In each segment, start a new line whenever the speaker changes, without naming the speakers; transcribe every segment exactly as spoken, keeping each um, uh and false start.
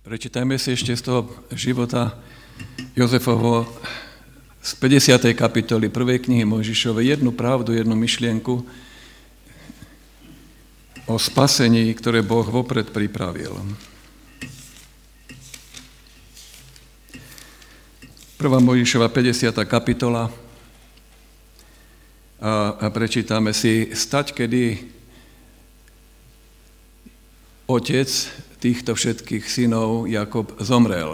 Prečítajme si ešte z toho života Jozefovho z päťdesiatej kapitoly prvej knihy Mojžišovej jednu pravdu, jednu myšlienku o spasení, ktoré Boh vopred pripravil. Prvá Mojžišova päťdesiata kapitola a, a prečítame si stať, kedy otec týchto všetkých synov Jakob zomrel.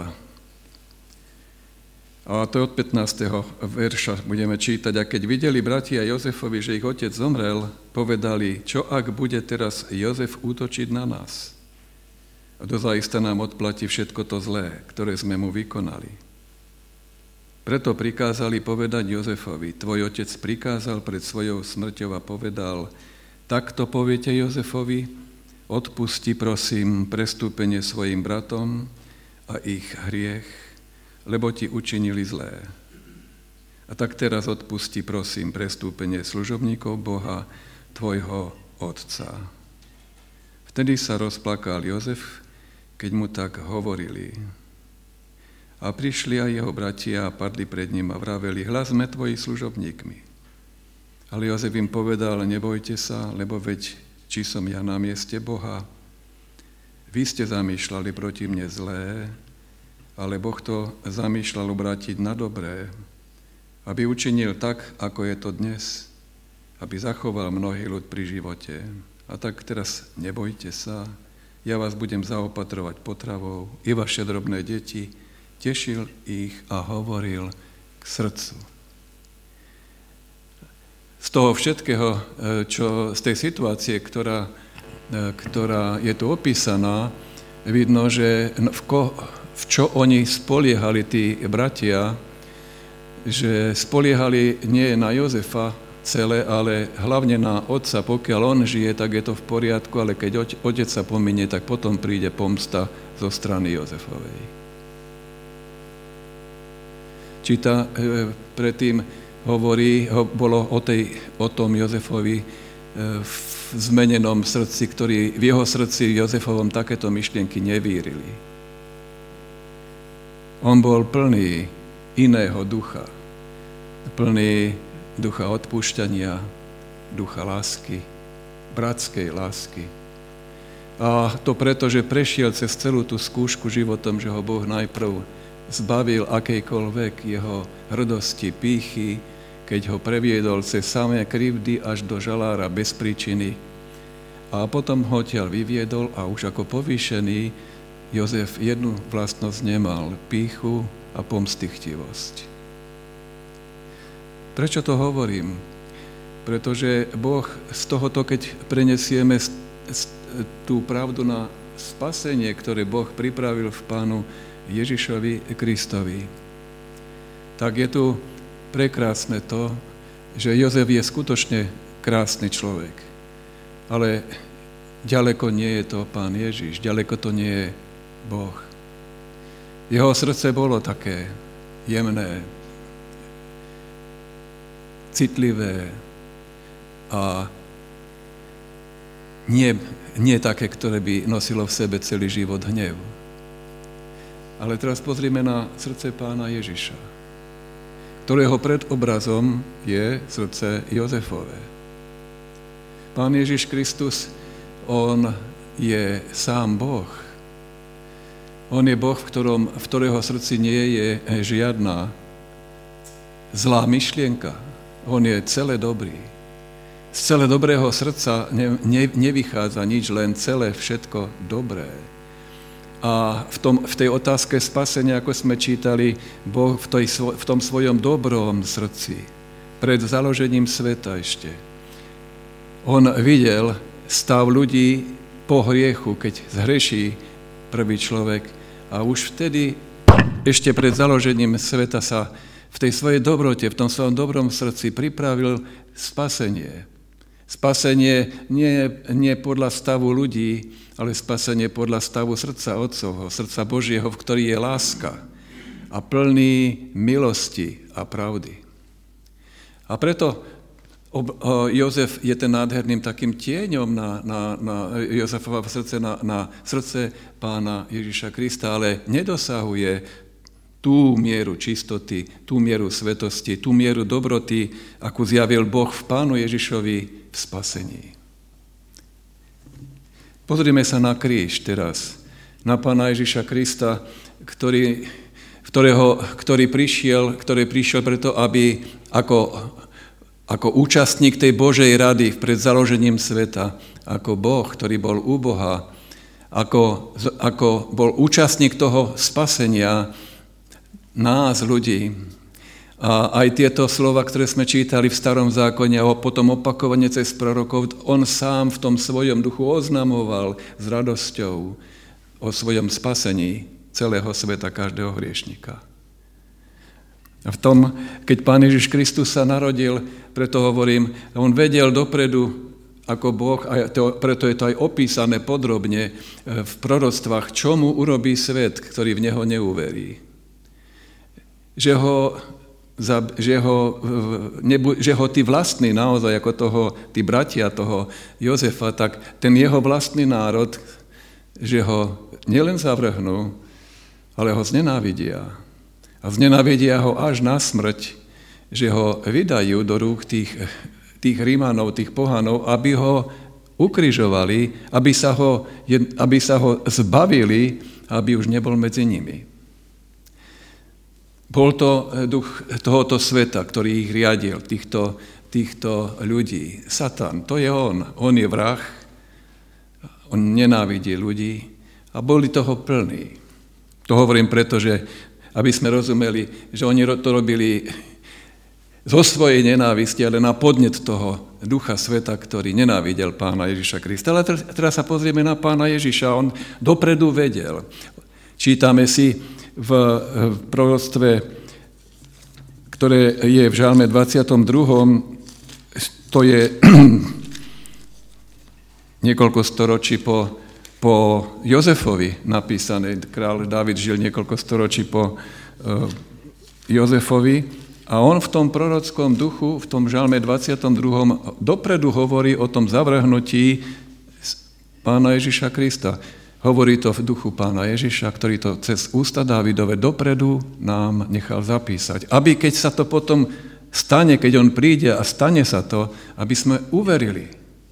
A to od pätnásteho verša budeme čítať. A keď videli bratia Jozefovi, že ich otec zomrel, povedali, čo ak bude teraz Jozef útočiť na nás? A dozaista nám odplatí všetko to zlé, ktoré sme mu vykonali. Preto prikázali povedať Jozefovi, tvoj otec prikázal pred svojou smrťou a povedal, takto poviete Jozefovi, odpusti, prosím, prestúpenie svojim bratom a ich hriech, lebo ti učinili zlé. A tak teraz odpusti, prosím, prestúpenie služobníkov Boha, tvojho otca. Vtedy sa rozplakal Jozef, keď mu tak hovorili. A prišli aj jeho bratia a padli pred ním a vraveli, hľa sme tvoji služobníkmi. Ale Jozef im povedal, nebojte sa, lebo veď či som ja na mieste Boha. Vy ste zamýšľali proti mne zlé, ale Boh to zamýšľal obrátiť na dobré, aby učinil tak, ako je to dnes, aby zachoval mnohý ľud pri živote. A tak teraz nebojte sa, ja vás budem zaopatrovať potravou, i vaše drobné deti, tešil ich a hovoril k srdcu. Z toho všetkého, čo, z tej situácie, ktorá, ktorá je tu opísaná, vidno, že v, ko, v čo oni spoliehali tí bratia, že spoliehali nie na Jozefa celé, ale hlavne na otca. Pokiaľ on žije, tak je to v poriadku, ale keď otec sa pominie, tak potom príde pomsta zo strany Jozefovej. Číta e, predtým hovorí, ho, bolo o, tej, o tom Jozefovi e, v zmenenom srdci, ktorý v jeho srdci Jozefovom takéto myšlienky nevírili. On bol plný iného ducha, plný ducha odpúšťania, ducha lásky, bratskej lásky. A to preto, že prešiel cez celú tú skúšku životom, že ho Boh najprv zbavil akejkoľvek jeho hrdosti, pýchy, keď ho previedol cez samé krivdy až do žalára bez príčiny. A potom ho odtiaľ vyviedol a už ako povýšený Jozef jednu vlastnosť nemal, pýchu a pomstychtivosť. Prečo to hovorím? Pretože Boh z tohoto, keď prenesieme tú pravdu na spasenie, ktoré Boh pripravil v Pánu Ježišovi Kristovi, tak je tu prekrásne to, že Jozef je skutočne krásny človek. Ale ďaleko nie je to Pán Ježiš, ďaleko to nie je Boh. Jeho srdce bolo také jemné, citlivé a nie, nie také, ktoré by nosilo v sebe celý život hnev. Ale teraz pozrime na srdce Pána Ježiša, ktorého predobrazom je srdce Jozefové. Pán Ježiš Kristus, on je sám Boh. On je Boh, v, ktorom, v ktorého srdci nie je žiadna zlá myšlienka. On je celé dobrý. Z celé dobrého srdca ne, ne, nevychádza nič, len celé všetko dobré. A v, tom, v tej otázke spasenia, ako sme čítali, Boh v, tej, v tom svojom dobrom srdci, pred založením sveta ešte, on videl stav ľudí po hriechu, keď zhreší prvý človek. A už vtedy, ešte pred založením sveta sa v tej svojej dobrote, v tom svojom dobrom srdci pripravil spasenie. Spasenie nie, nie podľa stavu ľudí, ale spasenie podľa stavu srdca Otcovho, srdca Božieho, v ktorý je láska a plný milosti a pravdy. A preto Jozef je ten nádherným takým tieňom na, na, na Jozefova srdce, na, na srdce Pána Ježiša Krista, ale nedosahuje tú mieru čistoty, tú mieru svetosti, tú mieru dobroty, akú zjavil Boh v Pánu Ježišovi v spasení. Pozrime sa na kríž teraz, na Pána Ježiša Krista, ktorý, ktorého, ktorý, prišiel, ktorý prišiel preto, aby ako Ako účastník tej Božej rady pred založením sveta, ako Boh, ktorý bol u Boha, ako, ako bol účastník toho spasenia nás, ľudí. A aj tieto slova, ktoré sme čítali v Starom zákone a potom opakovane cez prorokov, on sám v tom svojom duchu oznamoval s radosťou o svojom spasení celého sveta, každého hriešnika. A v tom, keď Pán Ježiš Kristus sa narodil, preto hovorím, on vedel dopredu ako Boh, a to, preto je to aj opísané podrobne v proroctvách, čo mu urobí svet, ktorý v neho neuverí. Že ho, že ho, že ho tí vlastní naozaj, ako toho, tí bratia toho Jozefa, tak ten jeho vlastný národ, že ho nielen zavrhnú, ale ho znenávidia. A znenávidia ho až na smrť, že ho vydajú do rúk tých, tých Rímanov, tých pohanov, aby ho ukrižovali, aby sa ho, aby sa ho zbavili, aby už nebol medzi nimi. Bol to duch tohoto sveta, ktorý ich riadil, týchto, týchto ľudí. Satan, to je on. On je vrah, on nenávidí ľudí a boli toho plní. To hovorím preto, že aby sme rozumeli, že oni to robili zo svojej nenávisti, ale na podnet toho ducha sveta, ktorý nenávidel Pána Ježiša Krista. Ale teraz sa pozrieme na Pána Ježiša, on dopredu vedel. Čítame si v proroctve, ktoré je v Žalme dvadsiatom druhom, to je niekoľko storočí po Po Jozefovi napísané, kráľ Dávid žil niekoľko storočí po Jozefovi a on v tom prorockom duchu, v tom žalme dvadsiatom druhom dopredu hovorí o tom zavrhnutí Pána Ježiša Krista. Hovorí to v duchu Pána Ježiša, ktorý to cez ústa Dávidove dopredu nám nechal zapísať. Aby keď sa to potom stane, keď on príde a stane sa to, aby sme uverili.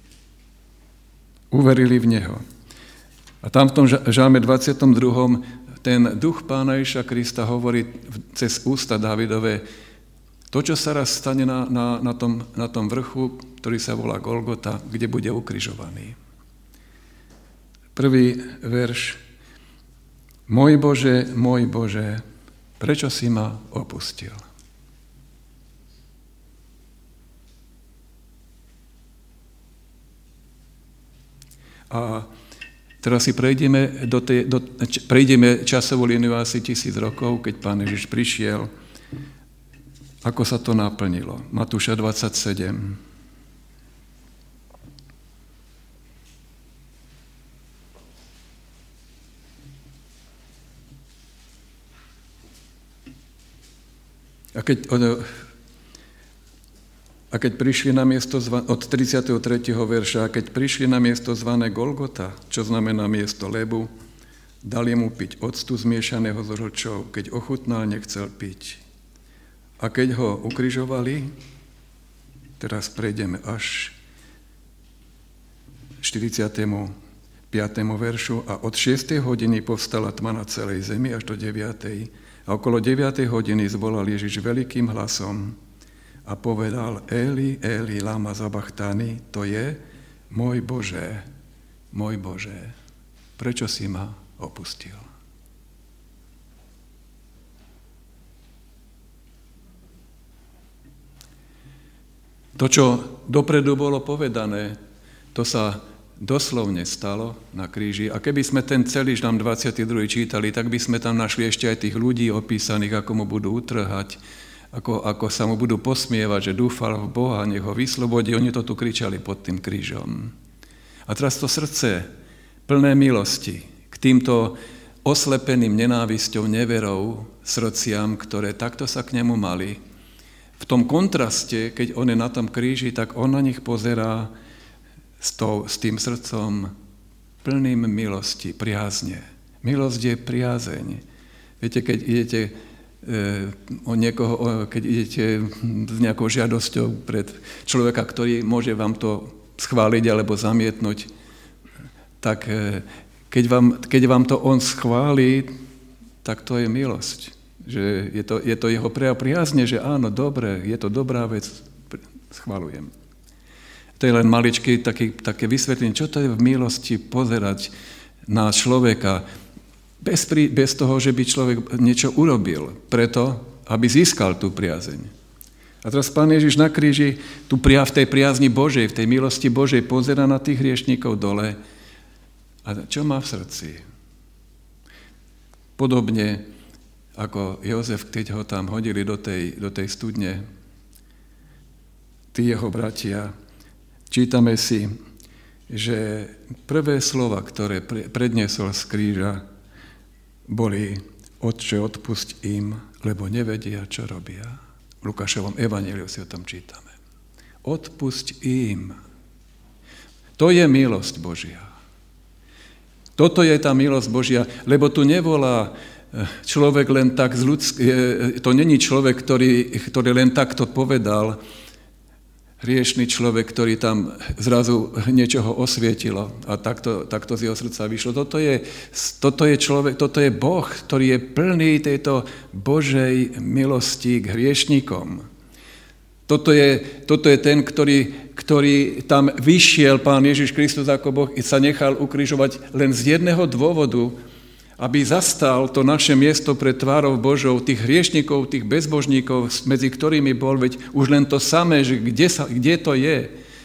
Uverili v Neho. A tam v tom žalme dvadsiatom druhom ten duch Pána Ježiša Krista hovorí cez ústa Dávidove to, čo sa raz stane na, na, na, tom, na tom vrchu, ktorý sa volá Golgota, kde bude ukrižovaný. Prvý verš. Môj Bože, môj Bože, prečo si ma opustil? A teraz si prejdeme, do tej, do, prejdeme časovú líniu asi tisíc rokov, keď Pán Ježiš prišiel. Ako sa to naplnilo? Matúša dvadsaťsedem. A keď, a keď prišli na miesto zvané, od tridsiateho tretieho verša, a keď prišli na miesto zvané Golgota, čo znamená miesto lebu, dali mu piť octu zmiešaného s žlčou, keď ochutnal, nechcel piť. A keď ho ukrižovali, teraz prejdeme až štyridsiatemu piatemu veršu, a od šiestej hodiny povstala tma na celej zemi až do deviatej. A okolo deviatej hodiny zvolal Ježiš veľkým hlasom a povedal: Eli, Eli, lama sabachthani, to je: môj Bože, môj Bože, prečo si ma opustil? To, čo dopredu bolo povedané, to sa doslovne stalo na kríži. A keby sme ten celý žalm dvadsiaty druhý čítali, tak by sme tam našli ešte aj tých ľudí opísaných, ako mu budú utrhať, ako, ako sa mu budú posmievať, že dúfal v Boha, nech ho vyslobodí. Oni to tu kričali pod tým krížom. A teraz to srdce plné milosti k týmto oslepeným nenávisťou, neverou, srdciam, ktoré takto sa k nemu mali, v tom kontraste, keď on je na tom kríži, tak on na nich pozerá s, tou, s tým srdcom plným milosti, priazne. Milosť je priazeň. Viete, keď idete e, o niekoho, o, keď idete s nejakou žiadosťou pred človeka, ktorý môže vám to schváliť alebo zamietnúť, tak e, keď, vám, keď vám to on schváli, tak to je milosť. Že je to, je to jeho prejav priazne, že áno, dobre, je to dobrá vec, schválujem. To je len maličké také, také vysvetlenie, čo to je v milosti pozerať na človeka bez, pri, bez toho, že by človek niečo urobil preto, aby získal tú priazeň. A teraz Pán Ježiš na kríži tu v tej priazni Božej, v tej milosti Božej pozerá na tých hriešnikov dole a čo má v srdci? Podobne ako Jozef, keď ho tam hodili do tej, do tej studne, tí jeho bratia, čítame si, že prvé slova, ktoré predniesol z kríža, boli: Otče, odpusť im, lebo nevedia, čo robia. V Lukášovom evanjeliu si o tom čítame. Odpusť im. To je milosť Božia. Toto je tá milosť Božia, lebo tu nevolá človek len tak z ľudsk... To není človek, ktorý, ktorý len takto povedal, hriešný človek, ktorý tam zrazu niečoho osvietilo a takto, takto z jeho srdca vyšlo. Toto je, toto je človek, toto je Boh, ktorý je plný tejto Božej milosti k hriešnikom. Toto je, toto je ten, ktorý, ktorý tam vyšiel, Pán Ježiš Kristus ako Boh, i sa nechal ukrižovať len z jedného dôvodu, aby zastal to naše miesto pred tvárou Božou, tých hriešnikov, tých bezbožníkov, medzi ktorými bol, veď už len to samé, že kde, sa, kde to je,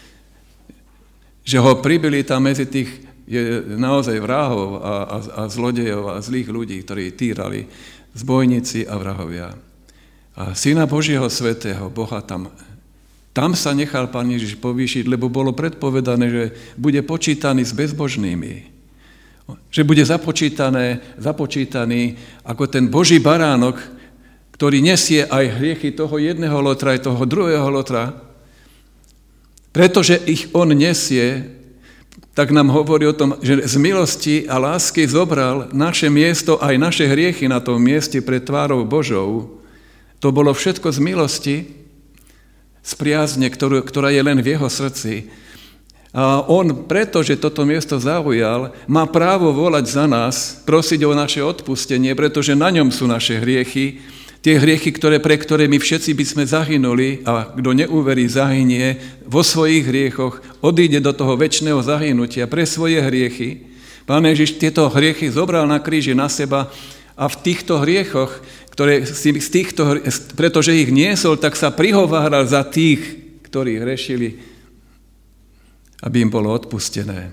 že ho pribili tam medzi tých je naozaj vrahov a, a, a zlodejov a zlých ľudí, ktorí týrali, zbojníci a vrahovia. A Syna Božieho svätého, Boha tam, tam sa nechal Pán Ježiš povýšiť, lebo bolo predpovedané, že bude počítaný s bezbožnými. Že bude započítané, započítaný ako ten Boží baránok, ktorý nesie aj hriechy toho jedného lotra, aj toho druhého lotra. Pretože ich on nesie, tak nám hovorí o tom, že z milosti a lásky zobral naše miesto, aj naše hriechy na tom mieste pred tvárou Božou. To bolo všetko z milosti, z priazne, ktorú, ktorá je len v jeho srdci. A on, pretože toto miesto zaujal, má právo volať za nás, prosiť o naše odpustenie, pretože na ňom sú naše hriechy, tie hriechy, ktoré, pre ktoré my všetci by sme zahynuli a kto neuverí, zahynie vo svojich hriechoch, odíde do toho večného zahynutia pre svoje hriechy. Pán Ježiš tieto hriechy zobral na kríži na seba a v týchto hriechoch, ktoré z týchto, pretože ich niesol, tak sa prihováral za tých, ktorí hrešili, aby im bolo odpustené.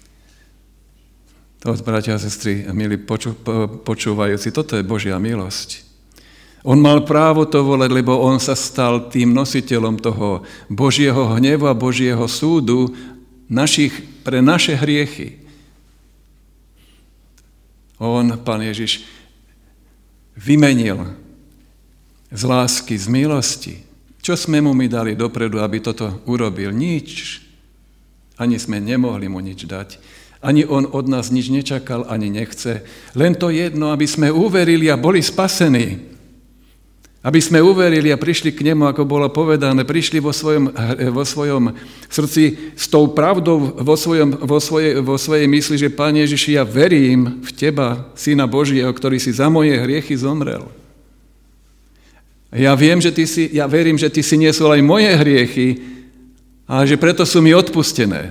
To, bratia a sestry, milí poču, počúvajúci, toto je Božia milosť. On mal právo to volať, lebo on sa stal tým nositeľom toho Božieho hnevu a Božieho súdu našich, pre naše hriechy. On, Pán Ježiš, vymenil z lásky, z milosti. Čo sme mu my dali dopredu, aby toto urobil? Nič. Ani sme nemohli mu nič dať. Ani on od nás nič nečakal, ani nechce. Len to jedno, aby sme uverili a boli spasení. Aby sme uverili a prišli k nemu, ako bolo povedané, prišli vo svojom, vo svojom srdci s tou pravdou vo, svojom, vo, svojej, vo svojej mysli, že Pane Ježiši, ja verím v Teba, Syna Božieho, ktorý si za moje hriechy zomrel. Ja viem, že ty si, ja verím, že Ty si niesol aj moje hriechy, a že preto sú mi odpustené.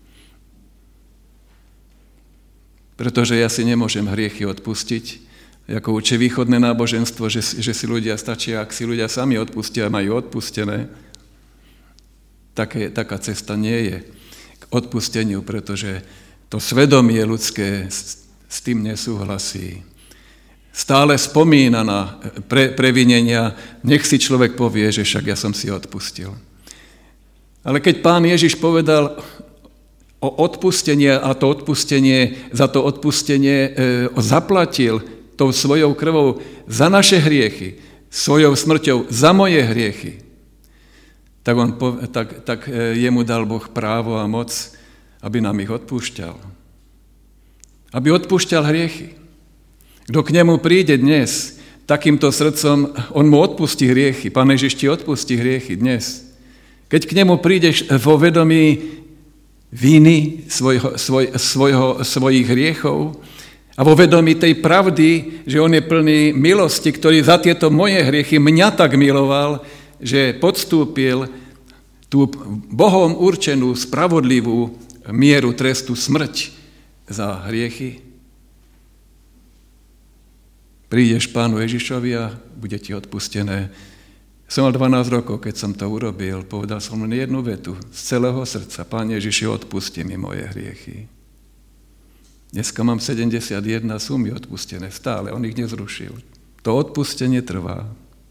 Pretože ja si nemôžem hriechy odpustiť, ako učí východné náboženstvo, že, že si ľudia stačia, ak si ľudia sami odpustia a majú odpustené. Také, taká cesta nie je k odpusteniu, pretože to svedomie ľudské s, s tým nesúhlasí. Stále spomína na pre, previnenia, nech si človek povie, že však ja som si odpustil. Ale keď Pán Ježiš povedal o odpustenie a to odpustenie, za to odpustenie e, zaplatil tou svojou krvou za naše hriechy, svojou smrťou za moje hriechy, tak, on, tak, tak jemu dal Boh právo a moc, aby nám ich odpúšťal. Aby odpúšťal hriechy. Kto k nemu príde dnes takýmto srdcom, on mu odpustí hriechy. Pán Ježiš ti odpustí hriechy dnes. Keď k nemu prídeš vo vedomí viny svojho, svoj, svojho, svojich hriechov a vo vedomí tej pravdy, že on je plný milosti, ktorý za tieto moje hriechy mňa tak miloval, že podstúpil tú Bohom určenú spravodlivú mieru trestu smrť za hriechy. Prídeš Pánu Ježišovi a bude ti odpustené. Som mal dvanásť rokov, keď som to urobil, povedal som len jednu vetu z celého srdca. Pán Ježiši, odpusti mi moje hriechy. Dneska mám sedemdesiatjeden a sú mi odpustené stále, on ich nezrušil. To odpustenie trvá.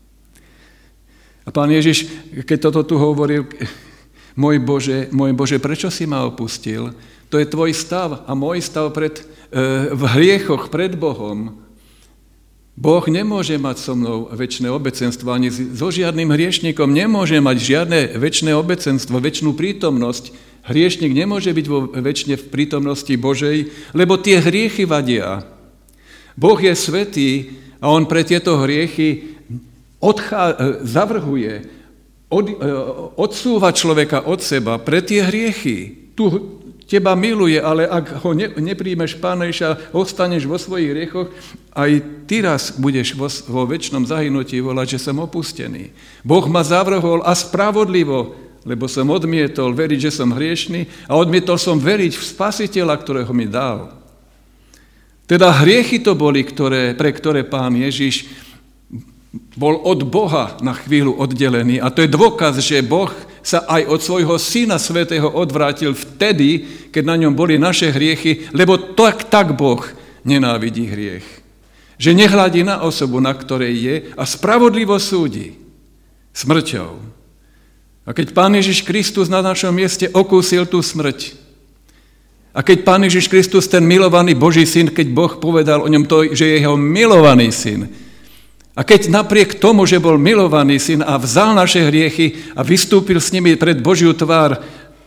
A Pán Ježiš, keď toto tu hovoril, môj Bože, môj Bože, prečo si ma opustil? To je tvoj stav a môj stav pred, e, v hriechoch pred Bohom. Boh nemôže mať so mnou večné obecenstvo, ani so žiadnym hriešnikom nemôže mať žiadne večné obecenstvo, večnú prítomnosť. Hriešnik nemôže byť vo večne v prítomnosti Božej, lebo tie hriechy vadia. Boh je svätý a on pre tieto hriechy odchá, zavrhuje, od, odsúva človeka od seba pre tie hriechy. Tu teba miluje, ale ak ho ne, nepríjmeš, Pána Ježiša, ostaneš vo svojich hriechoch, aj ty raz budeš vo, vo večnom zahynutí volať, že som opustený. Boh ma zavrhol a spravodlivo, lebo som odmietol veriť, že som hriešný a odmietol som veriť v Spasiteľa, ktorého mi dal. Teda hriechy to boli, ktoré, pre ktoré Pán Ježiš bol od Boha na chvíľu oddelený. A to je dôkaz, že Boh sa aj od svojho Syna Svätého odvrátil vtedy, keď na ňom boli naše hriechy, lebo tak, tak Boh nenávidí hriech. Že nehľadí na osobu, na ktorej je, a spravodlivo súdi smrťou. A keď Pán Ježiš Kristus na našom mieste okúsil tú smrť, a keď Pán Ježiš Kristus, ten milovaný Boží syn, keď Boh povedal o ňom to, že je jeho milovaný syn, a keď napriek tomu, že bol milovaný syn a vzal naše hriechy a vystúpil s nimi pred Božiu tvár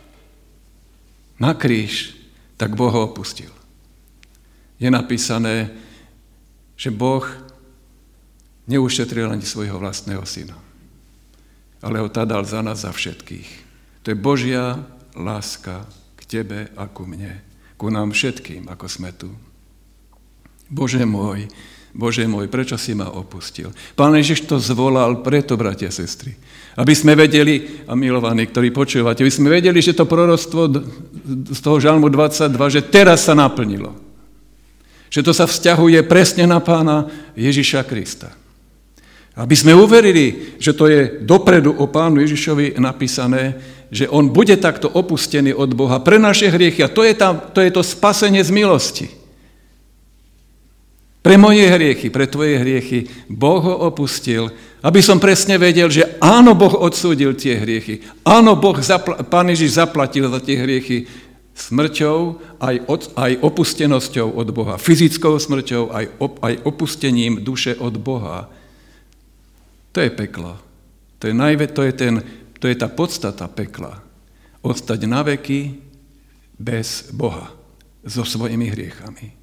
na kríž, tak Boh ho opustil. Je napísané, že Boh neušetril ani svojho vlastného syna, ale ho tá dal za nás, za všetkých. To je Božia láska k tebe a ku mne, ku nám všetkým, ako sme tu. Bože môj, Bože môj, prečo si ma opustil? Pán Ježiš to zvolal preto, bratia a sestry, aby sme vedeli, a milovaní, ktorí počúvate, aby sme vedeli, že to proroctvo z toho žalmu dvadsaťdva, že teraz sa naplnilo. Že to sa vzťahuje presne na Pána Ježiša Krista. Aby sme uverili, že to je dopredu o Pánu Ježišovi napísané, že on bude takto opustený od Boha pre naše hriechy. A to je, tam, to, je to spasenie z milosti. Pre moje hriechy, pre tvoje hriechy Boh ho opustil, aby som presne vedel, že áno, Boh odsúdil tie hriechy. Áno, Boh, zapla- Pán Ježiš zaplatil za tie hriechy smrťou, aj, od, aj opustenosťou od Boha. Fyzickou smrťou, aj, op, aj opustením duše od Boha. To je peklo. To je, najvä, to je, ten, to je tá podstata pekla. Ostať na veky bez Boha, so svojimi hriechami.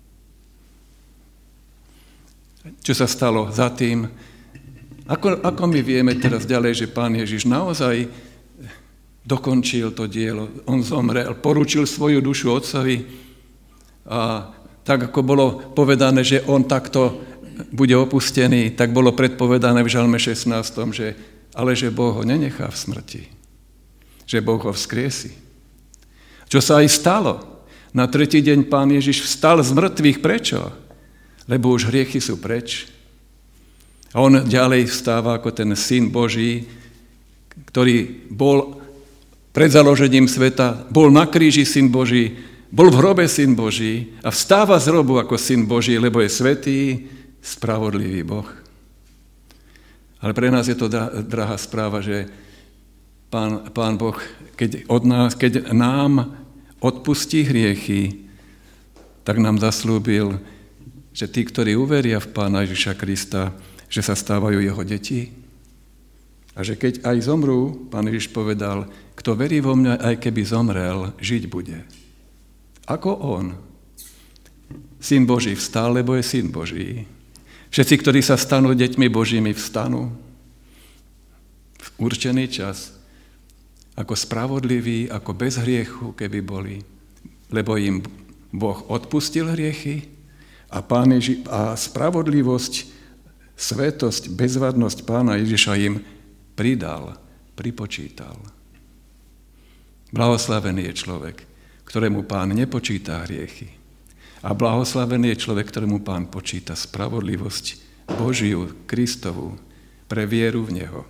Čo sa stalo za tým? Ako, ako my vieme teraz ďalej, že Pán Ježiš naozaj dokončil to dielo. On zomrel, poručil svoju dušu Otcovi a tak, ako bolo povedané, že on takto bude opustený, tak bolo predpovedané v žalme šestnástom, že ale že Boh ho nenechá v smrti. Že Boh ho vzkriesi. Čo sa aj stalo. Na tretí deň Pán Ježiš vstal z mŕtvych. Prečo? Lebo už hriechy sú preč. A on ďalej vstáva ako ten Syn Boží, ktorý bol pred založením sveta, bol na kríži Syn Boží, bol v hrobe Syn Boží a vstáva z hrobu ako Syn Boží, lebo je svätý, spravodlivý Boh. Ale pre nás je to drahá správa, že Pán, Pán Boh, keď, od nás, keď nám odpustí hriechy, tak nám zaslúbil, že tí, ktorí uveria v Pána Ježiša Krista, že sa stávajú jeho deti. A že keď aj zomrú, Pán Ježiš povedal, kto verí vo mňa, aj keby zomrel, žiť bude. Ako on. Syn Boží vstal, lebo je Syn Boží. Všetci, ktorí sa stanú deťmi Božími, vstanú v určený čas, ako spravodliví, ako bez hriechu, keby boli, lebo im Boh odpustil hriechy a, Pán Ježi- a spravodlivosť, svetosť, bezvadnosť Pána Ježiša im pridal, pripočítal. Blahoslavený je človek, ktorému Pán nepočíta hriechy. A blahoslavený je človek, ktorému Pán počíta spravodlivosť Božiu, Kristovu, pre vieru v Neho.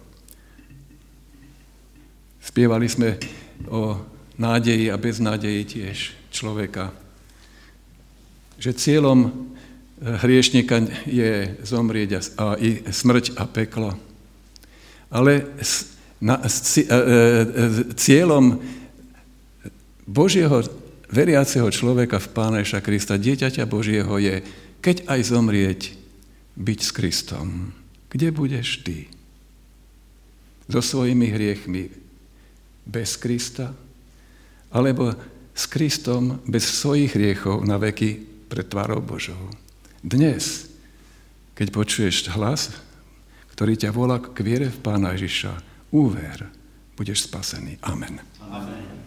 Spievali sme o nádeji a beznádeji tiež človeka, že cieľom hriešnika je zomrieť a, a i smrť a peklo. Ale na, cieľom Božieho veriaceho človeka v Pána Ježiša Krista, dieťaťa Božieho je, keď aj zomrieť, byť s Kristom. Kde budeš ty? So svojimi hriechmi bez Krista? Alebo s Kristom bez svojich hriechov na veky pred tvárou Božou? Dnes, keď počuješ hlas, ktorý ťa volá k viere v Pána Ježiša, úver, budeš spasený. Amen. Amen.